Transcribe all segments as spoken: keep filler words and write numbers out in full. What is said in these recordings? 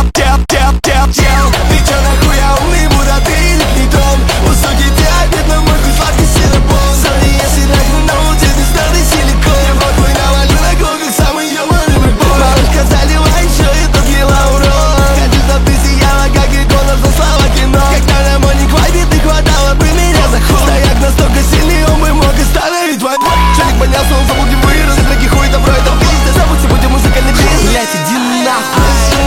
тел, тел, тел, тел, тел. Ты чё нахуй, я умный Будда, ты или нейтрон? У суки диабет, но мой хуй сладкий синапон. Сори, если трахну, но у тебя старый силикон. Я похуй навалю на кол, как самый ёбаный брикбой. Малышка залила еще и топила урон. Хочу, чтоб ты сияла, как икона, заслала кино. Когда на моник вайбе ты хватала бы меня за хуй. Стояк настолько сильный, он бы мог остановить твой бой. Челик понялся, он забыл, где вырос. И драки хуй, добро, это пиздец. Забудь, будем музыкальный бизнес. Блять, иди нахуй.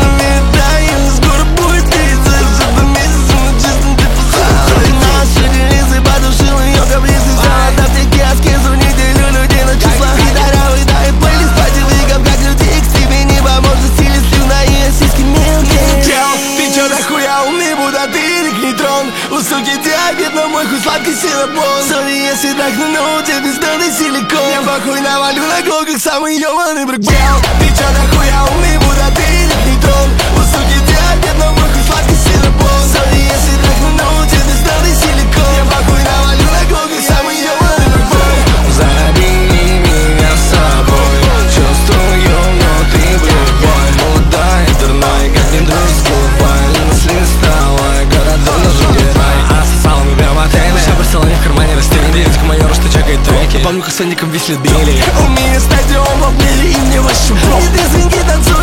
У суки диабет, но мой хуй сладкий синапон. Сори, если трахну, но у тебя бездонный силикон. Я похуй навалю на гол, как самый ёбаный брикбол. Ты чё нахуй, я умный Будда, ты или нейтрон? У суки диабет, но мой хуй сладкий синапон. Сори, если трахну, но у тебя бездонный силикон. Я похуй навалю на гол, как самый ёбаный брикбол. Забери меня с собой, чувствую внутри блюбой. Будда и дурной, как не друг с губой. Мысли стала, городом нажугет. Помню, как с Соником висли били. У меня стадион в обмеле, и мне вообще бро. И ты свинги танцуют.